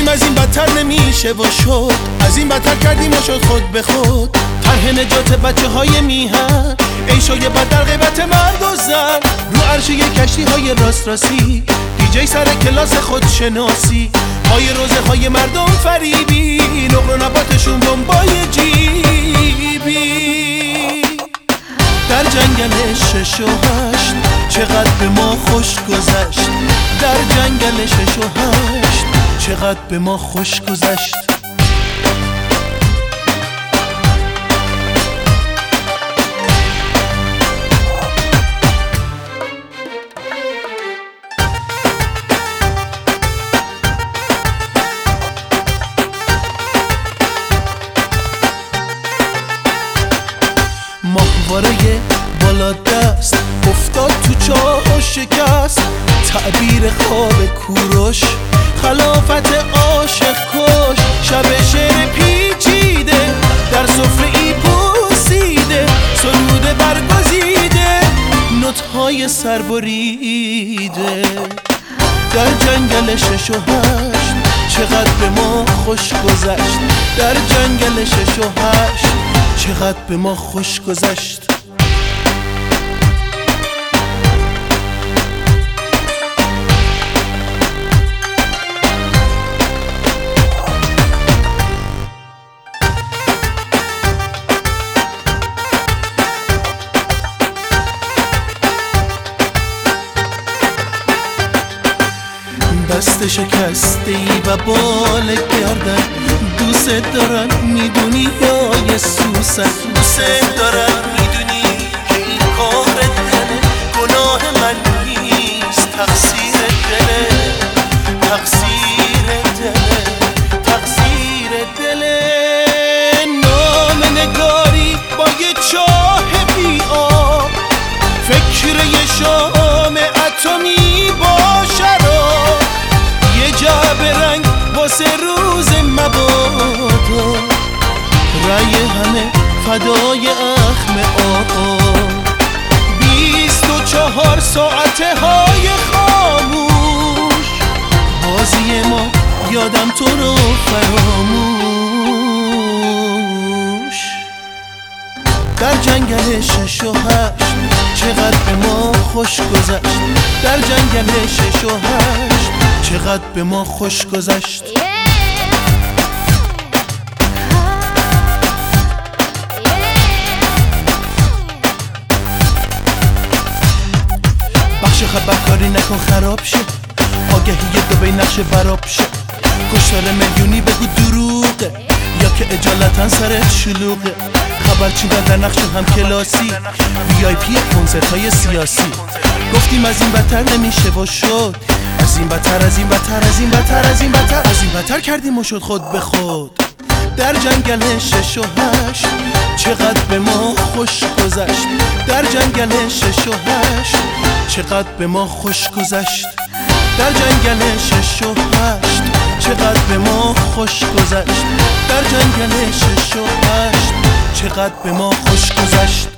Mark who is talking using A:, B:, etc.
A: گفتیم از این بدتر نمیشه و شد، از این بدتر کردیم و شد خود به خود. طرح نجات بچه های میهن، عیشای بد در غیبت مرد و زن، رو عرشه کشتی های راست راستی، دیجی سر کلاس خودشناسی، های روزه های مردم فریبی، نقل و نباتشون بمبای جیبی. در جنگل 6 و 8 چقدر به ما خوش گذشت، در جنگل 6 و 8 چقدر به ما خوش گذشت. ماهواره بالا دست افتاد تو چاه و شکست، تعبیر خواب کوروش خلافت عاشق کش. شب شعر پیچیده در سفره ای پوسیده، سرود برگزیده نوت‌های سربریده. در جنگل 6 و 8 چقدر به ما خوش گذشت، در جنگل 6 و 8 چقدر به ما خوش گذشت. دست شکسته ای و بال گردن، دوست دارم میدونی یا یه سوسن، دوست دارم میدونی که این کار دله، گناه من نیست، تقصیر دله، تقصیر دله، تقصیر دله. نام نگاری با یه چاه بی آب، فکر یه شام اتمی با شراب، یه جعبه رنگ واسه روز مبادا، رأی همه فدای اخم آقا. 24 ساعته های خاموش، بازی ما یادم تو رو فراموش. در جنگل 6 و 8 چقدر به ما خوش گذشت، در جنگل 6 و 8 چقدر به ما خوش گذشت. بخش خبرکاری نکن خراب شه، آگهی دبی نقش براب شه، کشتار میلیونی بگو دروغه یا که اجالتا سرت شلوغه. خبر چیدن در نقش هم کلاسی، VIP کنسرت های سیاسی. گفتیم از این بدتر نمیشه و شد، از این بدتر، از این بدتر، از این بدتر، از این بدتر، از این بدتر کردیم و شد خود به خود. در جنگل 6 و 8 چقدر به ما خوش گذشت، در جنگل 6 و 8 چقدر به ما خوش گذشت، در جنگل 6 و 8 چقدر به ما خوش گذشت، در جنگل 6 و 8 چقدر به ما خوش گذشت.